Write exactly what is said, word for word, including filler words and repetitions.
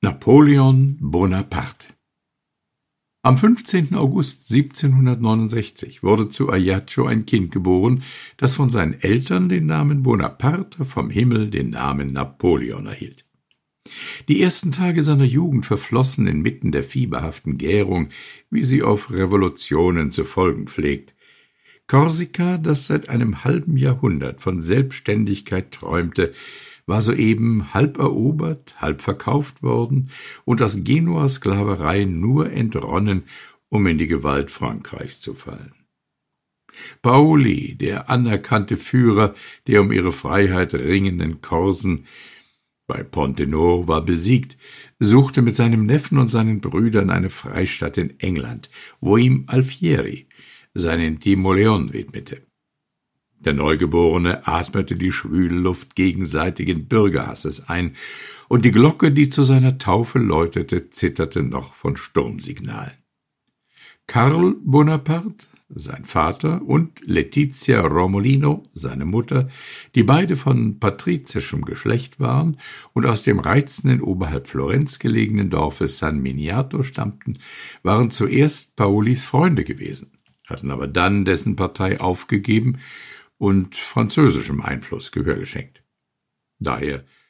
Napoleon Bonaparte. Am fünfzehnten August siebzehnhundertneunundsechzig wurde zu Ajaccio ein Kind geboren, das von seinen Eltern den Namen Bonaparte, vom Himmel den Namen Napoleon erhielt. Die ersten Tage seiner Jugend verflossen inmitten der fieberhaften Gärung, wie sie auf Revolutionen zu folgen pflegt. Korsika, das seit einem halben Jahrhundert von Selbstständigkeit träumte, war soeben halb erobert, halb verkauft worden und aus Genuas Sklaverei nur entronnen, um in die Gewalt Frankreichs zu fallen. Paoli, der anerkannte Führer der um ihre Freiheit ringenden Korsen, bei Pont-de-Nord war besiegt, suchte mit seinem Neffen und seinen Brüdern eine Freistatt in England, wo ihm Alfieri seinen Timoleon widmete. Der Neugeborene atmete die schwüle Luft gegenseitigen Bürgerhasses ein, und die Glocke, die zu seiner Taufe läutete, zitterte noch von Sturmsignalen. Karl Bonaparte, sein Vater, und Letizia Romolino, seine Mutter, die beide von patrizischem Geschlecht waren und aus dem reizenden oberhalb Florenz gelegenen Dorfe San Miniato stammten, waren zuerst Paolis Freunde gewesen, hatten aber dann dessen Partei aufgegeben und französischem Einfluss Gehör geschenkt. Daher